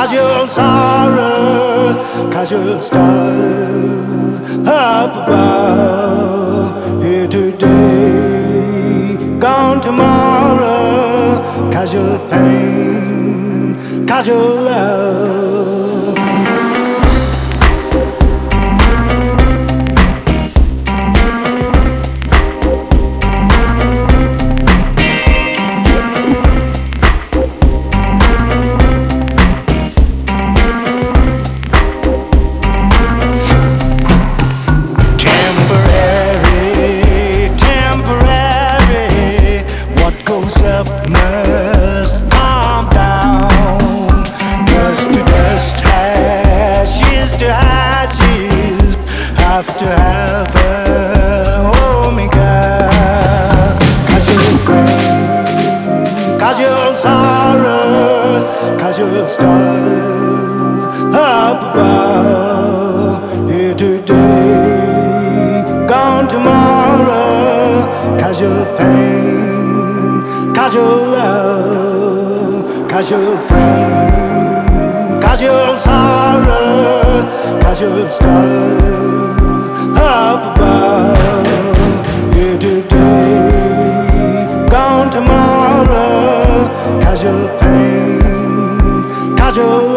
casual sorrow, casual stars up above. Here today, gone tomorrow, casual pain, casual love. Must calm down. Dust to dust, ashes to ashes. After heaven, omega. Casual friend, casual sorrow, casual stars up above. Here today, gone tomorrow. Casual pain, casual love, casual friend, casual sorrow, casual stars up above. Here today, gone tomorrow. Casual pain, casual